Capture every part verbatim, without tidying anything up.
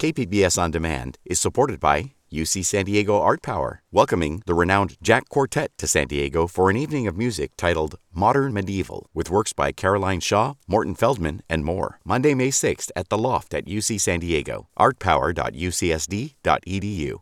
K P B S On Demand is supported by U C San Diego Art Power, welcoming the renowned Jack Quartet to San Diego for an evening of music titled Modern Medieval, with works by Caroline Shaw, Morton Feldman, and more. Monday, May sixth at The Loft at U C San Diego, art power dot u c s d dot e d u.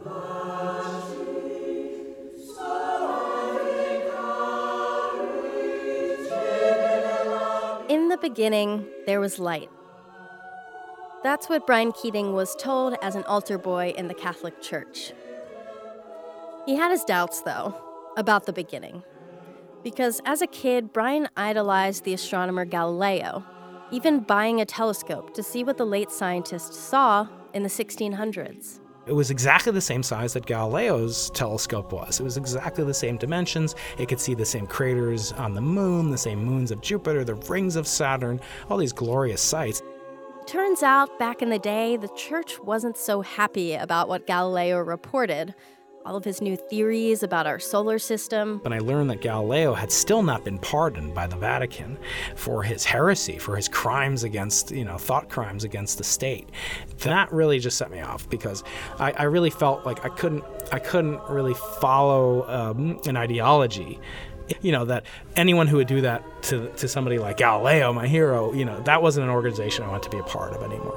In the beginning, there was light. That's what Brian Keating was told as an altar boy in the Catholic Church. He had his doubts, though, about the beginning. Because as a kid, Brian idolized the astronomer Galileo, even buying a telescope to see what the late scientist saw in the sixteen hundreds. It was exactly the same size that Galileo's telescope was. It was exactly the same dimensions. It could see the same craters on the moon, the same moons of Jupiter, the rings of Saturn, all these glorious sights. Turns out, back in the day, the church wasn't so happy about what Galileo reported. All of his new theories about our solar system. But I learned that Galileo had still not been pardoned by the Vatican for his heresy, for his crimes against, you know, thought crimes against the state. That really just set me off because I, I really felt like I couldn't, I couldn't really follow um, an ideology. You know, that anyone who would do that to to somebody like Galileo, my hero, you know, that wasn't an organization I wanted to be a part of anymore.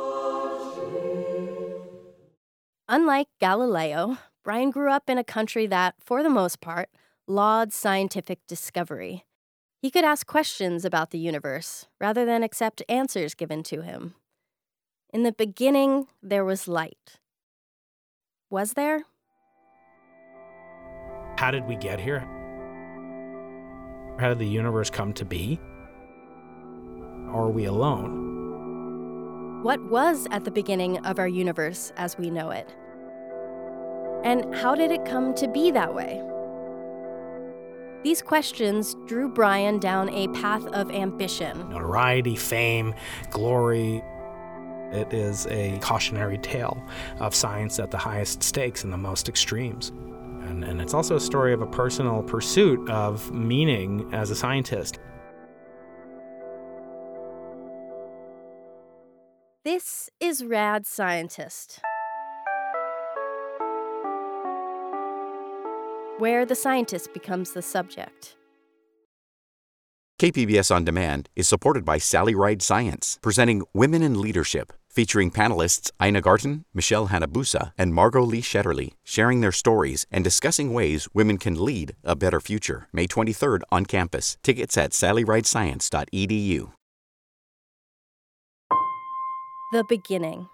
Unlike Galileo, Brian grew up in a country that, for the most part, lauded scientific discovery. He could ask questions about the universe rather than accept answers given to him. In the beginning, there was light. Was there? How did we get here? How did the universe come to be? Or are we alone? What was at the beginning of our universe as we know it? And how did it come to be that way? These questions drew Brian down a path of ambition. Notoriety, fame, glory. It is a cautionary tale of science at the highest stakes and the most extremes. And, and it's also a story of a personal pursuit of meaning as a scientist. This is Rad Scientist, where the scientist becomes the subject. K P B S On Demand is supported by Sally Ride Science, presenting Women in Leadership, featuring panelists Ina Garten, Michelle Hanabusa, and Margot Lee Shetterly, sharing their stories and discussing ways women can lead a better future. May twenty-third on campus. Tickets at sally ride science dot e d u. The beginning.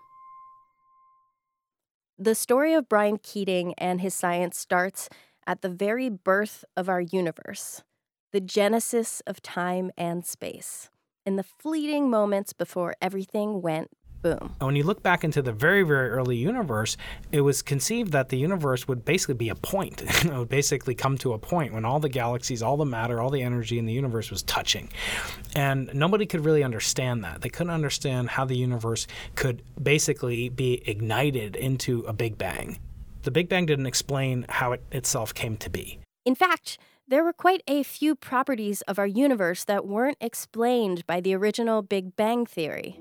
The story of Brian Keating and his science starts at the very birth of our universe, the genesis of time and space, in the fleeting moments before everything went boom. When you look back into the very, very early universe, it was conceived that the universe would basically be a point. It would basically come to a point when all the galaxies, all the matter, all the energy in the universe was touching. And nobody could really understand that. They couldn't understand how the universe could basically be ignited into a Big Bang. The Big Bang didn't explain how it itself came to be. In fact, there were quite a few properties of our universe that weren't explained by the original Big Bang theory.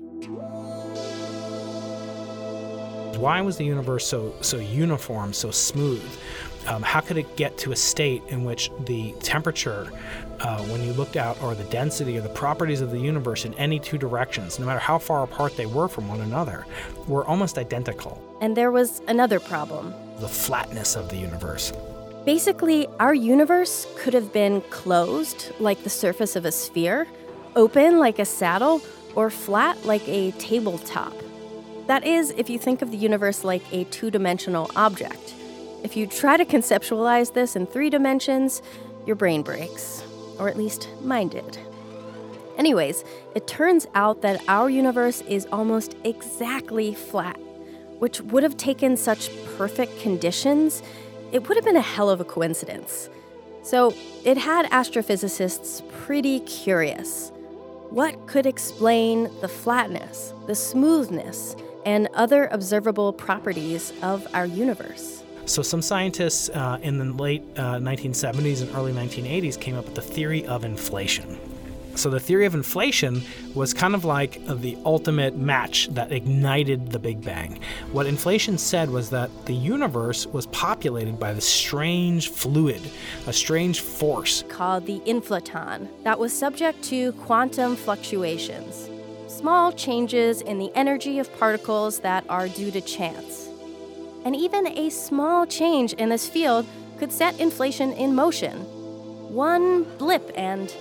Why was the universe so so uniform, so smooth? Um, how could it get to a state in which the temperature, uh, when you looked out, or the density or the properties of the universe in any two directions, no matter how far apart they were from one another, were almost identical? And there was another problem. The flatness of the universe. Basically, our universe could have been closed, like the surface of a sphere, open like a saddle, or flat like a tabletop. That is, if you think of the universe like a two-dimensional object. If you try to conceptualize this in three dimensions, your brain breaks. Or at least mine did. Anyways, it turns out that our universe is almost exactly flat, which would have taken such perfect conditions. It would have been a hell of a coincidence. So it had astrophysicists pretty curious. What could explain the flatness, the smoothness, and other observable properties of our universe? So some scientists uh, in the late uh, nineteen seventies and early nineteen eighties came up with the theory of inflation. So the theory of inflation was kind of like the ultimate match that ignited the Big Bang. What inflation said was that the universe was populated by this strange fluid, a strange force called the inflaton that was subject to quantum fluctuations, small changes in the energy of particles that are due to chance. And even a small change in this field could set inflation in motion. One blip and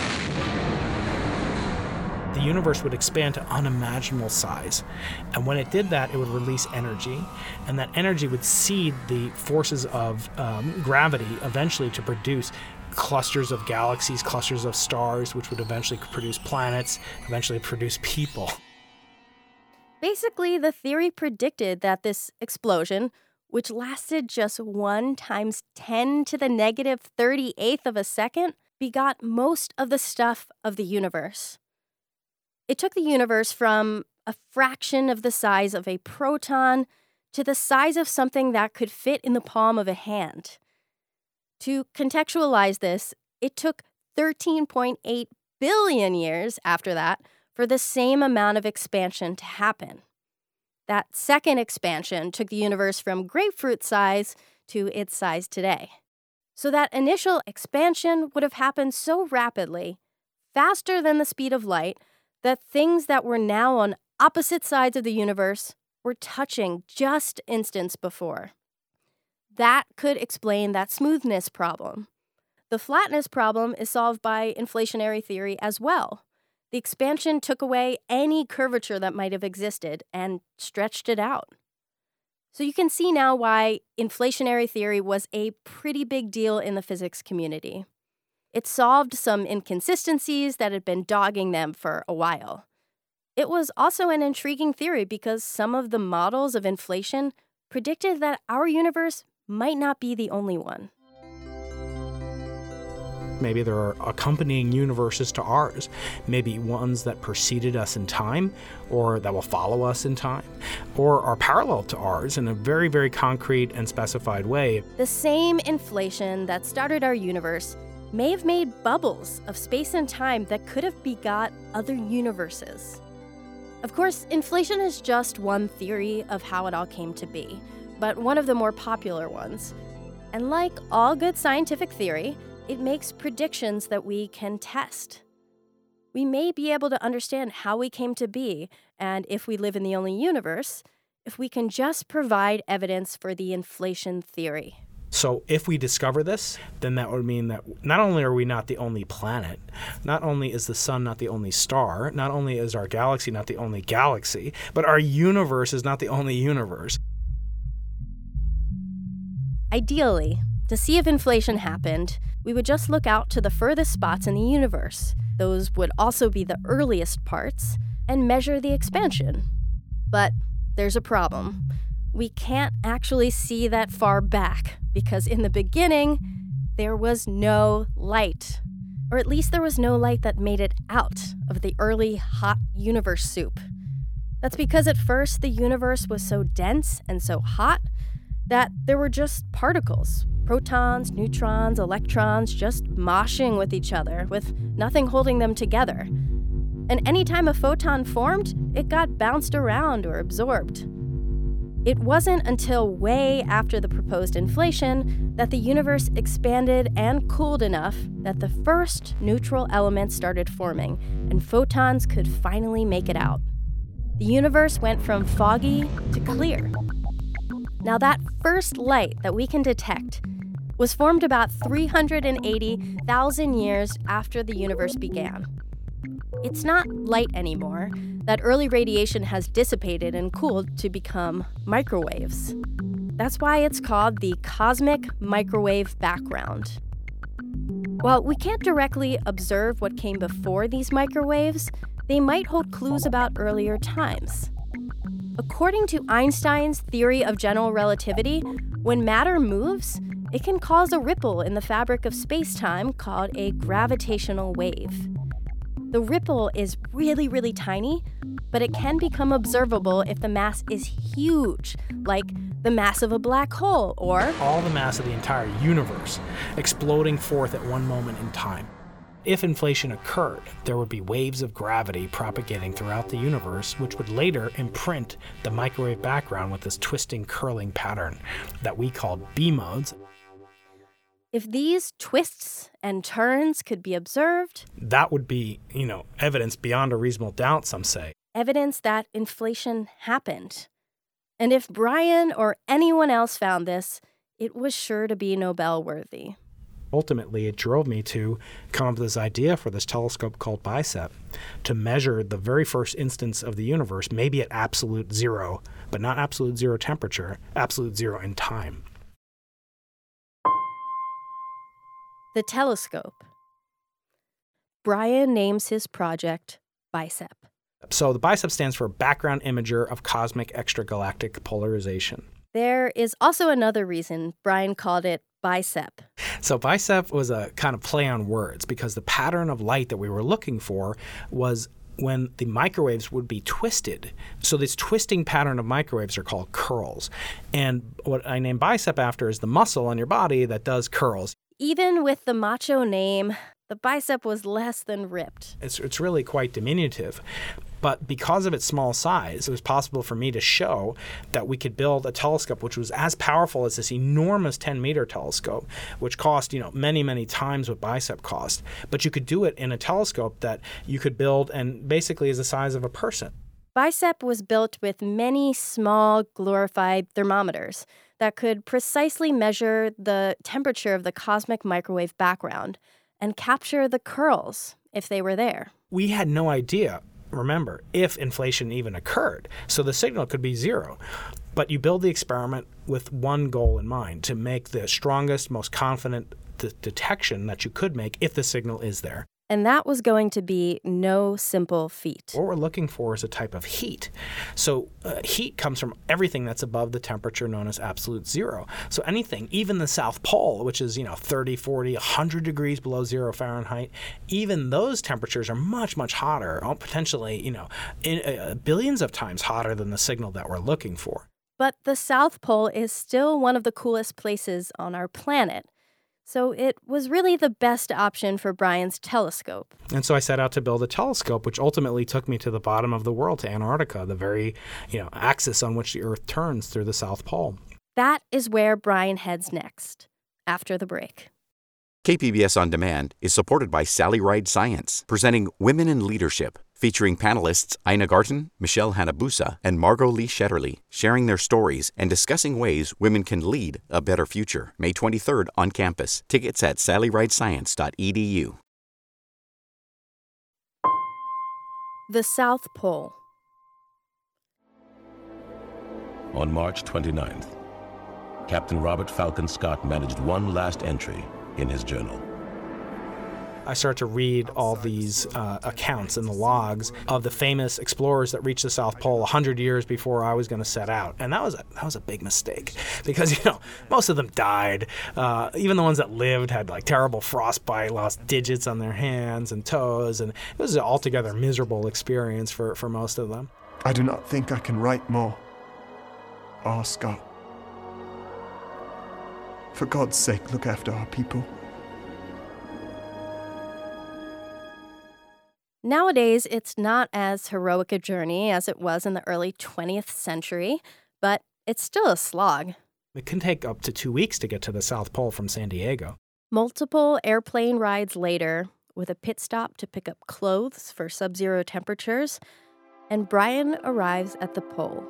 the universe would expand to unimaginable size. And when it did that, it would release energy, and that energy would seed the forces of um, gravity eventually to produce clusters of galaxies, clusters of stars, which would eventually produce planets, eventually produce people. Basically, the theory predicted that this explosion, which lasted just one times ten to the negative thirty-eighth of a second, begot most of the stuff of the universe. It took the universe from a fraction of the size of a proton to the size of something that could fit in the palm of a hand. To contextualize this, it took thirteen point eight billion years after that for the same amount of expansion to happen. That second expansion took the universe from grapefruit size to its size today. So that initial expansion would have happened so rapidly, faster than the speed of light, that things that were now on opposite sides of the universe were touching just instants before. That could explain that smoothness problem. The flatness problem is solved by inflationary theory as well. The expansion took away any curvature that might have existed and stretched it out. So you can see now why inflationary theory was a pretty big deal in the physics community. It solved some inconsistencies that had been dogging them for a while. It was also an intriguing theory because some of the models of inflation predicted that our universe might not be the only one. Maybe there are accompanying universes to ours, maybe ones that preceded us in time, or that will follow us in time, or are parallel to ours in a very, very concrete and specified way. The same inflation that started our universe may have made bubbles of space and time that could have begot other universes. Of course, inflation is just one theory of how it all came to be, but one of the more popular ones. And like all good scientific theory, it makes predictions that we can test. We may be able to understand how we came to be, and if we live in the only universe, if we can just provide evidence for the inflation theory. So if we discover this, then that would mean that not only are we not the only planet, not only is the sun not the only star, not only is our galaxy not the only galaxy, but our universe is not the only universe. Ideally, to see if inflation happened, we would just look out to the furthest spots in the universe. Those would also be the earliest parts, and measure the expansion. But there's a problem. We can't actually see that far back, because in the beginning, there was no light. Or at least there was no light that made it out of the early hot universe soup. That's because at first the universe was so dense and so hot that there were just particles, protons, neutrons, electrons, just moshing with each other, with nothing holding them together. And anytime a photon formed, it got bounced around or absorbed. It wasn't until way after the proposed inflation that the universe expanded and cooled enough that the first neutral elements started forming, and photons could finally make it out. The universe went from foggy to clear. Now that first light that we can detect was formed about three hundred eighty thousand years after the universe began. It's not light anymore. That early radiation has dissipated and cooled to become microwaves. That's why it's called the cosmic microwave background. While we can't directly observe what came before these microwaves, they might hold clues about earlier times. According to Einstein's theory of general relativity, when matter moves, it can cause a ripple in the fabric of space-time called a gravitational wave. The ripple is really, really tiny, but it can become observable if the mass is huge, like the mass of a black hole, or all the mass of the entire universe exploding forth at one moment in time. if inflation occurred, there would be waves of gravity propagating throughout the universe, which would later imprint the microwave background with this twisting, curling pattern that we called B-modes. If these twists and turns could be observed, that would be, you know, evidence beyond a reasonable doubt, some say. Evidence that inflation happened. And if Brian or anyone else found this, it was sure to be Nobel-worthy. Ultimately, it drove me to come up with this idea for this telescope called BICEP to measure the very first instance of the universe, maybe at absolute zero, but not absolute zero temperature, absolute zero in time. The telescope. Brian names his project BICEP. So the BICEP stands for Background Imager of Cosmic Extragalactic Polarization. There is also another reason Brian called it BICEP. So BICEP was a kind of play on words because the pattern of light that we were looking for was when the microwaves would be twisted. So this twisting pattern of microwaves are called curls. And what I named BICEP after is the muscle on your body that does curls. Even with the macho name, the BICEP was less than ripped. It's, it's really quite diminutive. But because of its small size, it was possible for me to show that we could build a telescope which was as powerful as this enormous ten-meter telescope, which cost, you know, many, many times what BICEP cost. But you could do it in a telescope that you could build and basically is the size of a person. BICEP was built with many small, glorified thermometers that could precisely measure the temperature of the cosmic microwave background and capture the curls if they were there. We had no idea, remember, if inflation even occurred. So the signal could be zero. But you build the experiment with one goal in mind, to make the strongest, most confident d- detection that you could make if the signal is there. And that was going to be no simple feat. What we're looking for is a type of heat. So uh, heat comes from everything that's above the temperature known as absolute zero. So anything, even the South Pole, which is, you know, thirty, forty, one hundred degrees below zero Fahrenheit, even those temperatures are much, much hotter, potentially, you know, in, uh, billions of times hotter than the signal that we're looking for. But the South Pole is still one of the coolest places on our planet. So it was really the best option for Brian's telescope. And so I set out to build a telescope, which ultimately took me to the bottom of the world, to Antarctica, the very, you know, axis on which the Earth turns through the South Pole. That is where Brian heads next, after the break. K P B S On Demand is supported by Sally Ride Science, presenting Women in Leadership, featuring panelists Ina Garten, Michelle Hanabusa, and Margot Lee Shetterly, sharing their stories and discussing ways women can lead a better future. May twenty-third on campus. Tickets at sally ride science dot e d u. The South Pole. On March twenty-ninth, Captain Robert Falcon Scott managed one last entry in his journal. I started to read all these uh, accounts and the logs of the famous explorers that reached the South Pole one hundred years before I was going to set out. And that was a, that was a big mistake because, you know, most of them died. Uh, even the ones that lived had like terrible frostbite, lost digits on their hands and toes. And it was an altogether miserable experience for, for most of them. I do not think I can write more. Ah, Scott. For God's sake, look after our people. Nowadays, it's not as heroic a journey as it was in the early twentieth century, but it's still a slog. It can take up to two weeks to get to the South Pole from San Diego. Multiple airplane rides later, with a pit stop to pick up clothes for sub-zero temperatures, and Brian arrives at the pole.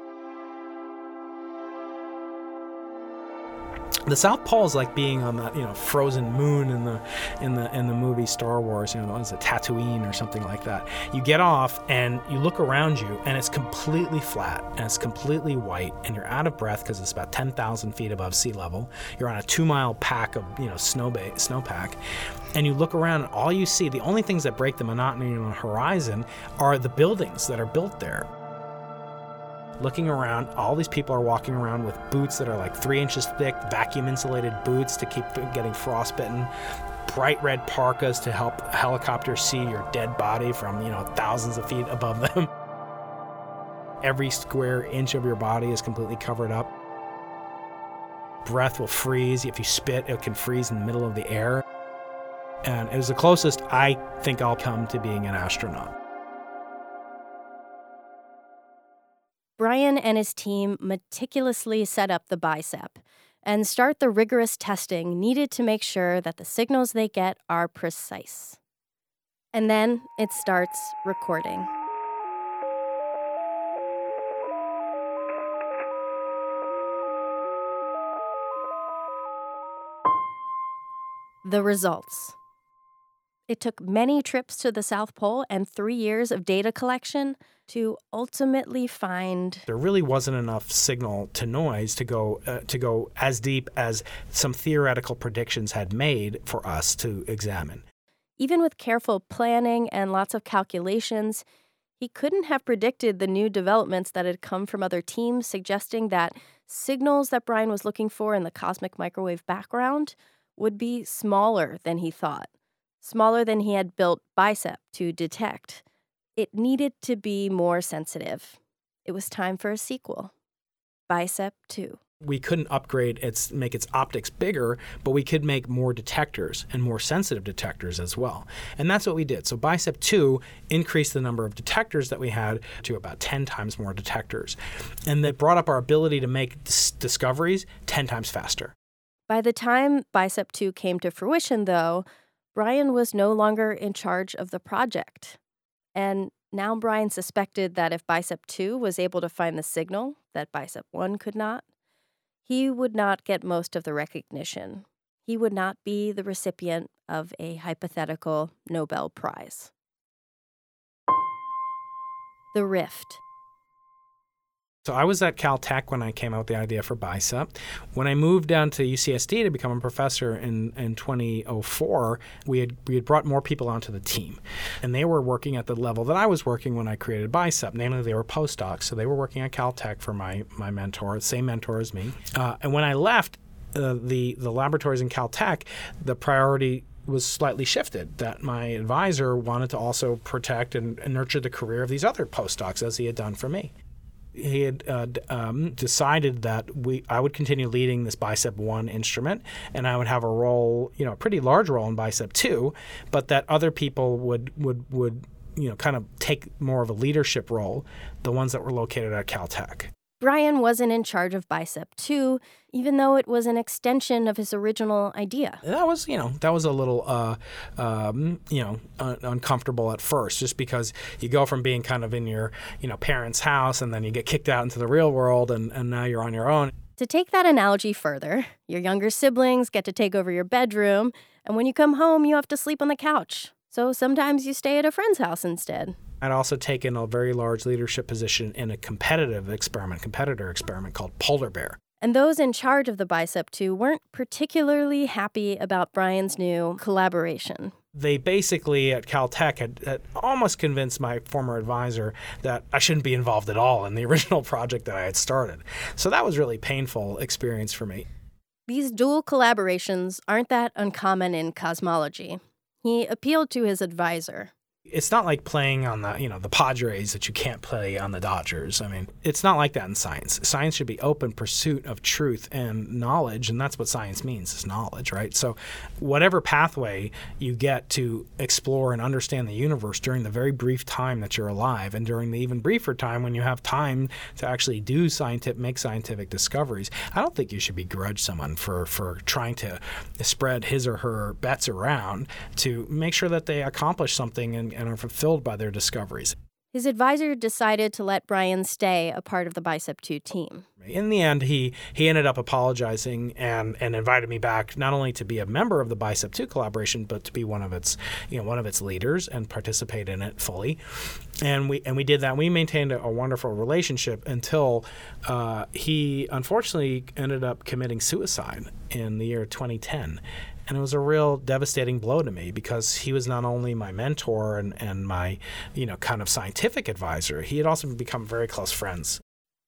The South Pole is like being on that, you know, frozen moon in the in the in the movie Star Wars, you know, it's a Tatooine or something like that. You get off and you look around you and it's completely flat and it's completely white and you're out of breath because it's about ten thousand feet above sea level. You're on a two-mile pack of, you know, snow ba- snowpack. And you look around and all you see, the only things that break the monotony on the horizon are the buildings that are built there. Looking around, all these people are walking around with boots that are like three inches thick, vacuum-insulated boots to keep getting frostbitten, bright red parkas to help helicopters see your dead body from, you know, thousands of feet above them. Every square inch of your body is completely covered up. Breath will freeze. If you spit, it can freeze in the middle of the air. And it was the closest I think I'll come to being an astronaut. Brian and his team meticulously set up the BICEP and start the rigorous testing needed to make sure that the signals they get are precise. And then it starts recording. The results. It took many trips to the South Pole and three years of data collection to ultimately find there really wasn't enough signal to noise to go uh, to go as deep as some theoretical predictions had made for us to examine. Even with careful planning and lots of calculations, he couldn't have predicted the new developments that had come from other teams suggesting that signals that Brian was looking for in the cosmic microwave background would be smaller than he thought, smaller than he had built BICEP to detect. It needed to be more sensitive. It was time for a sequel, BICEP two. We couldn't upgrade its, make its optics bigger, but we could make more detectors and more sensitive detectors as well. And that's what we did. So BICEP two increased the number of detectors that we had to about ten times more detectors. And that brought up our ability to make dis- discoveries ten times faster. By the time BICEP two came to fruition, though, Brian was no longer in charge of the project. And now Brian suspected that if BICEP two was able to find the signal that BICEP one could not, he would not get most of the recognition. He would not be the recipient of a hypothetical Nobel Prize. The Rift. So I was at Caltech when I came out with the idea for BICEP. When I moved down to U C S D to become a professor in, in twenty oh four, we had we had brought more people onto the team. And they were working at the level that I was working when I created BICEP. Namely, they were postdocs. So they were working at Caltech for my, my mentor, the same mentor as me. Uh, and when I left uh, the, the laboratories in Caltech, the priority was slightly shifted, that my advisor wanted to also protect and, and nurture the career of these other postdocs as he had done for me. He had uh, um, decided that we I would continue leading this BICEP one instrument, and I would have a role, you know, a pretty large role in BICEP two, but that other people would would would you know kind of take more of a leadership role, the ones that were located at Caltech. Brian wasn't in charge of BICEP two, even though it was an extension of his original idea. That was, you know, that was a little, uh, um, you know, un- uncomfortable at first, just because you go from being kind of in your, you know, parents' house, and then you get kicked out into the real world, and, and now you're on your own. To take that analogy further, your younger siblings get to take over your bedroom, and when you come home, you have to sleep on the couch. So sometimes you stay at a friend's house instead. I'd also taken a very large leadership position in a competitive experiment, competitor experiment called Polar Bear. And those in charge of the BICEP two weren't particularly happy about Brian's new collaboration. They basically, at Caltech, had, had almost convinced my former advisor that I shouldn't be involved at all in the original project that I had started. So that was a really painful experience for me. These dual collaborations aren't that uncommon in cosmology. He appealed to his advisor. It's not like playing on the, you know, the Padres that you can't play on the Dodgers. I mean, it's not like that in science. Science should be open pursuit of truth and knowledge, and that's what science means, is knowledge, right? So whatever pathway you get to explore and understand the universe during the very brief time that you're alive, and during the even briefer time when you have time to actually do scientific, make scientific discoveries, I don't think you should begrudge someone for, for trying to spread his or her bets around to make sure that they accomplish something and and are fulfilled by their discoveries. His advisor decided to let Brian stay a part of the BICEP two team. In the end, he he ended up apologizing and, and invited me back not only to be a member of the BICEP two collaboration, but to be one of its you know one of its leaders and participate in it fully. And we and we did that. We maintained a, a wonderful relationship until uh, he unfortunately ended up committing suicide in the year twenty ten. And it was a real devastating blow to me because he was not only my mentor and, and my, you know, kind of scientific advisor, he had also become very close friends.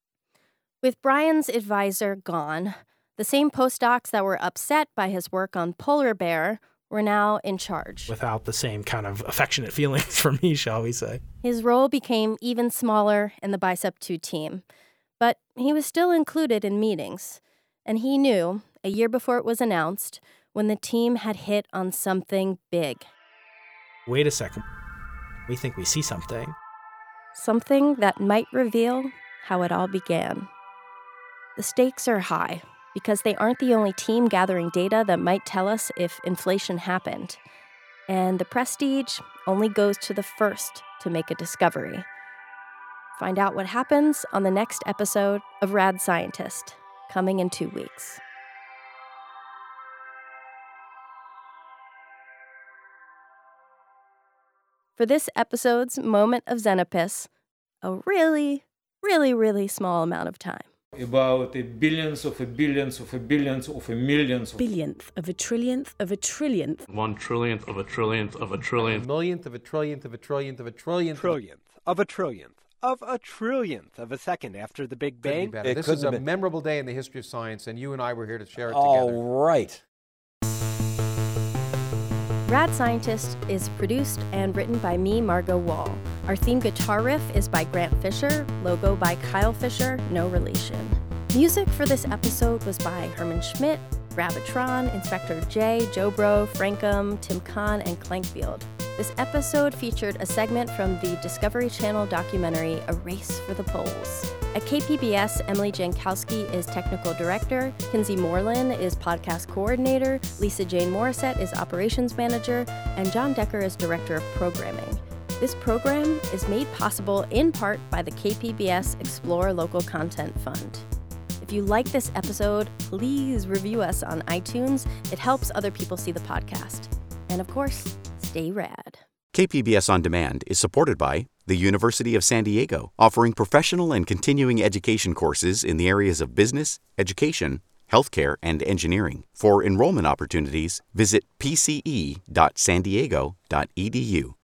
With Brian's advisor gone, the same postdocs that were upset by his work on Polar Bear were now in charge. Without the same kind of affectionate feelings for me, shall we say. His role became even smaller in the BICEP two team, but he was still included in meetings. And he knew, a year before it was announced, when the team had hit on something big. Wait a second. We think we see something. Something that might reveal how it all began. The stakes are high because they aren't the only team gathering data that might tell us if inflation happened. And the prestige only goes to the first to make a discovery. Find out what happens on the next episode of Rad Scientist, coming in two weeks. For this episode's Moment of Xenopus, a really, really, really small amount of time. About a billions of a billions of a billions of a millions of billionth of a trillionth of a trillionth. One trillionth of a trillionth of a trillionth. A millionth of a trillionth of a trillionth of a trillionth. Trillionth of a trillionth of a trillionth of a second after the Big Bang. Be this is a been. memorable day in the history of science, and you and I were here to share it All together. All right. Rad Scientist is produced and written by me, Margot Wall. Our theme guitar riff is by Grant Fisher, logo by Kyle Fisher, no relation. Music for this episode was by Herman Schmidt, Rabbitron, Inspector J, Joe Bro, Frankum, Tim Kahn, and Clankfield. This episode featured a segment from the Discovery Channel documentary A Race for the Poles. At K P B S, Emily Jankowski is technical director, Kinsey Moreland is podcast coordinator, Lisa Jane Morissette is operations manager, and John Decker is director of programming. This program is made possible in part by the K P B S Explore Local Content Fund. If you like this episode, please review us on iTunes. It helps other people see the podcast. And of course, stay rad. K P B S On Demand is supported by the University of San Diego, offering professional and continuing education courses in the areas of business, education, healthcare, and engineering. For enrollment opportunities, visit p c e dot san diego dot e d u.